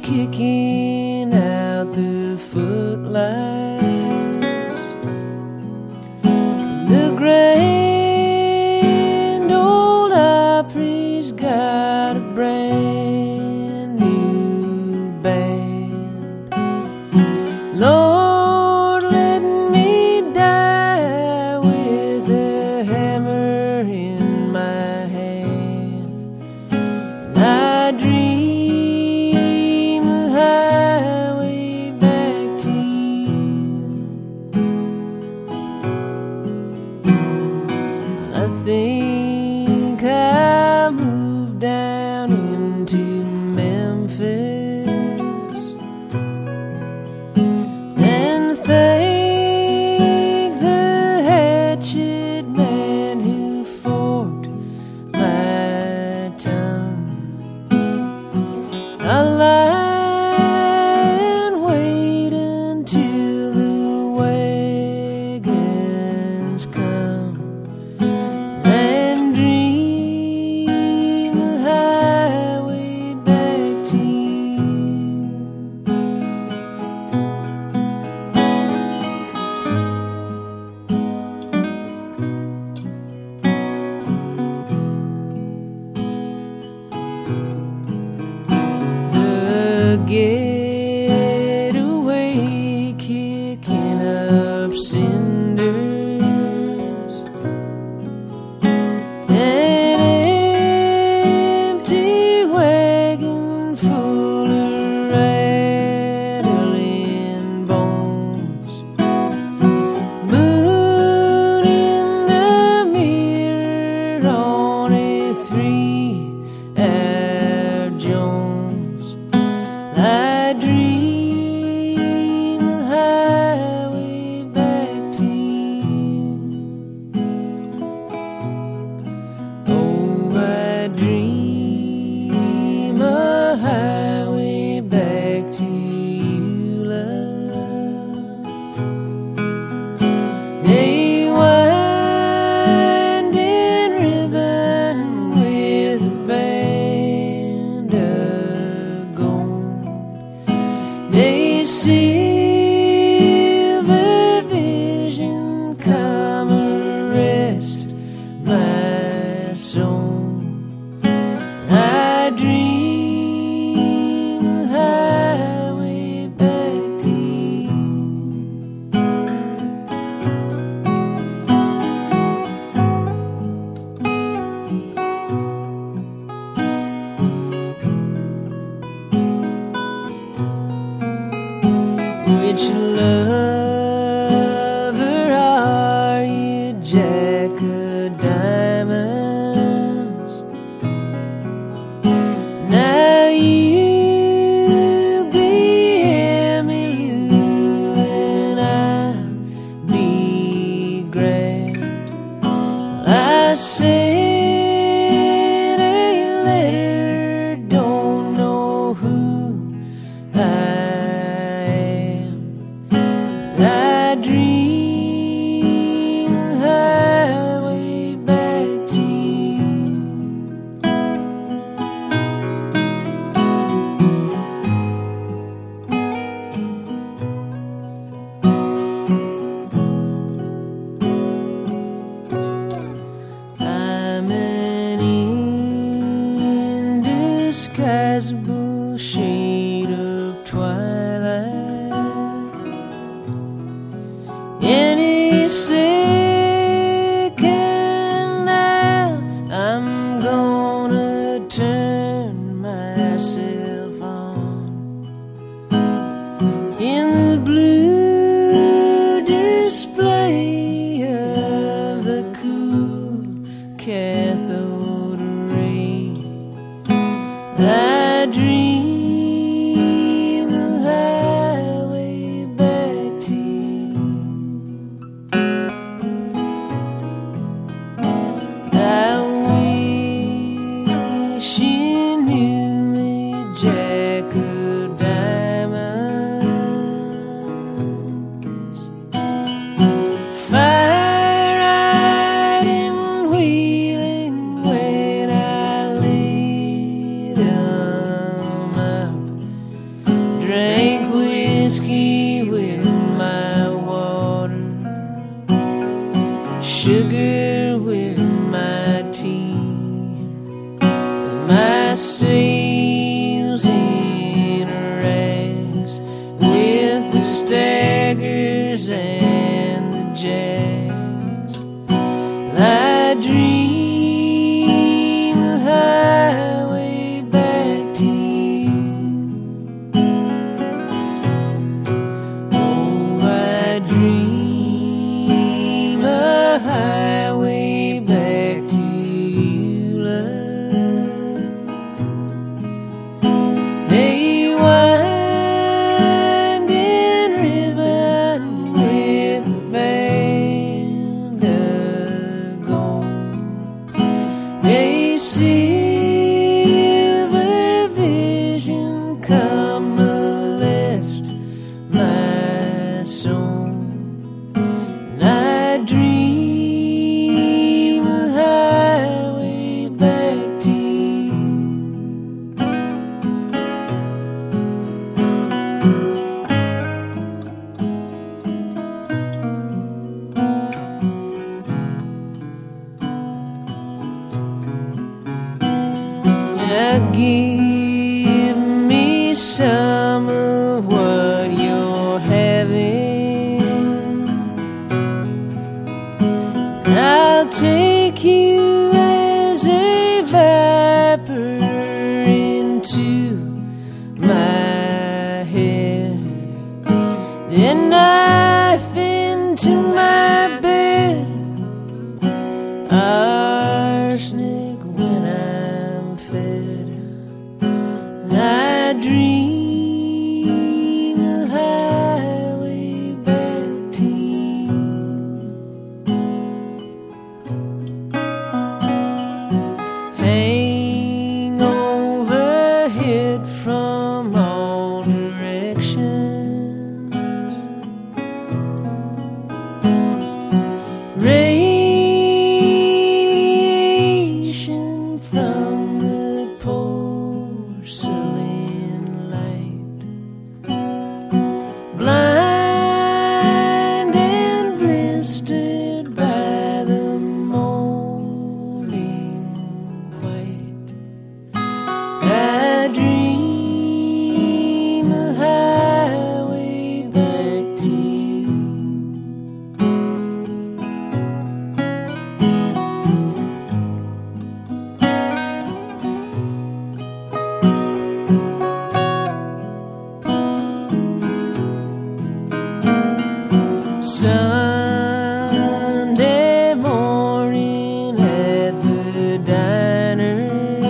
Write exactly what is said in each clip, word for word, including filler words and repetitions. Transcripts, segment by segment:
kicking out the footlights. The grand old Opry's got a brand new band. Lord, let me die with a hammer in my hand. And I dream the highway back to you. And I think I moved down into Memphis and thank the hatchet man who forked my tongue. I'll lie and wait until the wagons come and dream the highway back to you. The getaway kicking up cinders, an empty wagon full of rattling bones, moon in the mirror on a three-hour Jones. I dream the highway back to you. Oh, I dream a highway back to you, love. A winding ribbon with a band of gold, a silver vision come arrest my soul. I dream the highway back to you. Which lover are you, Jack of Diamonds? Now you be Emmylou and I'll be Grant. I sent a letter, don't know who I am. I dream the highway back to you. I'm an indisguisable shade of twilight. Any second now, I'm gonna turn myself on. In the blue display of the cool cathode ray, I dream sails in rags with the staggers and the jacks. I dream the highway back to you. Oh, I dream a highway back to you, love. Hey, winding ribbon with a band of gold. Hey, silver vision, come molest my soul. And I dream a highway back to you. Now give me some of what you're having. I'll take you as a viper into my head, then knife into my bed, arsenic when I'm fed. And I dream a highway back to you. Hang overhead from all directions, radiation from the porcelain light, blind and blistered by the morning white. I dream a highway back to you. Sunday morning at the diner,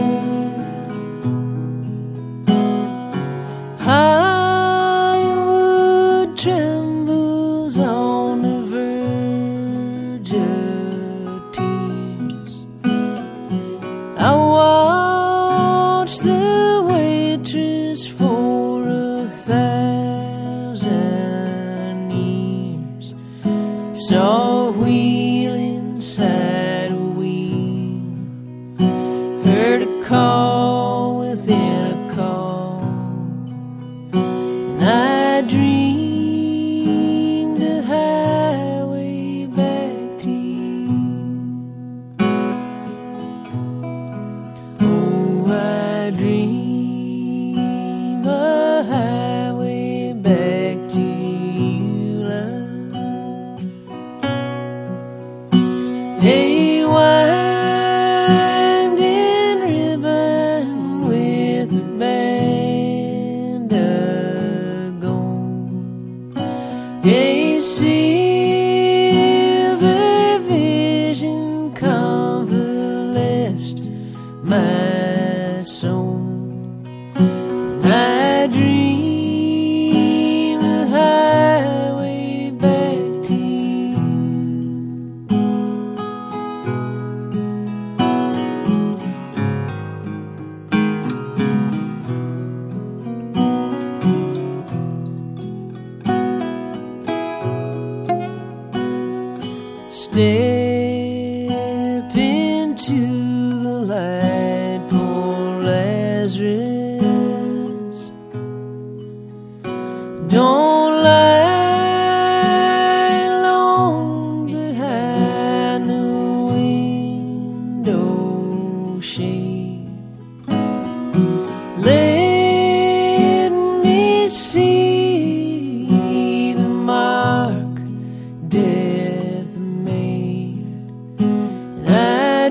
Hollywood trembles on the verge of tears. I watch the waitress for a thousand years, saw a wheel inside a wheel, heard a call within a call. And I dreamed a highway back to you. Oh, I dream a highway back to you, love. Hey, winding ribbon with a band of gold. Hey, silver vision, convalesced my soul. I dream a highway back to you. Step into the light, pull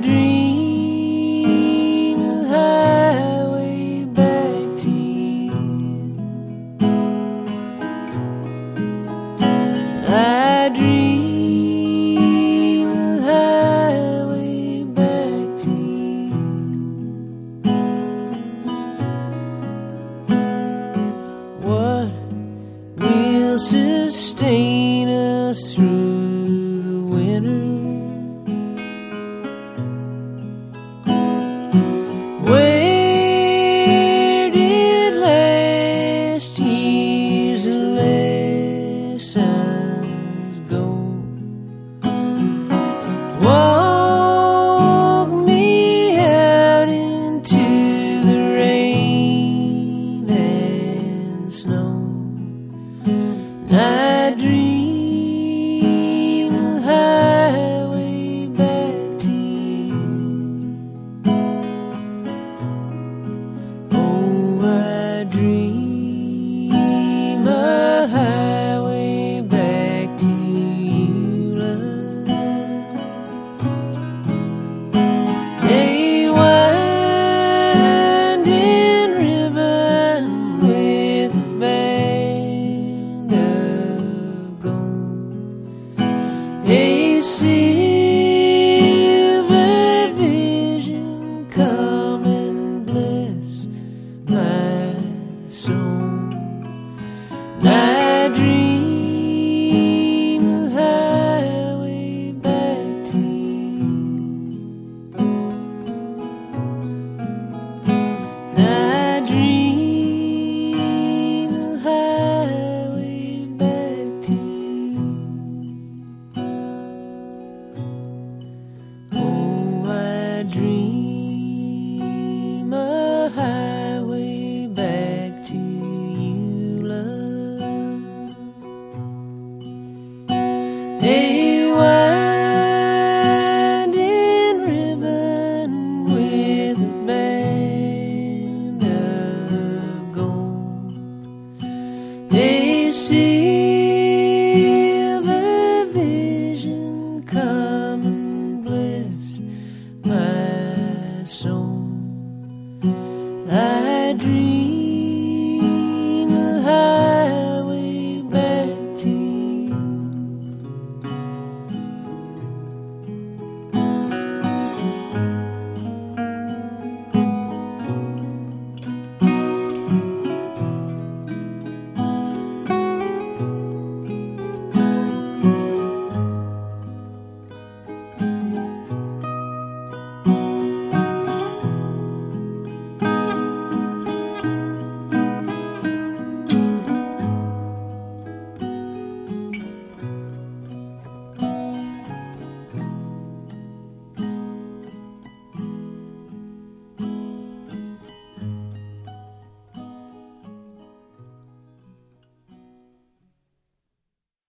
dream the highway back to you. I dream the highway back to you. What will sustain us through the winter? Where did last year's lessons go? Walk me out into the rain and snow. I dream the highway back to you. Oh, I dream a highway back to you, love. A winding ribbon with a band of gold, a silver vision come and bless my soul. I dream the highway back to you. I dream the highway back to you. Oh, I dream a highway back to you, love. A winding ribbon with a band of gold, a silver vision come and bless my soul. I dream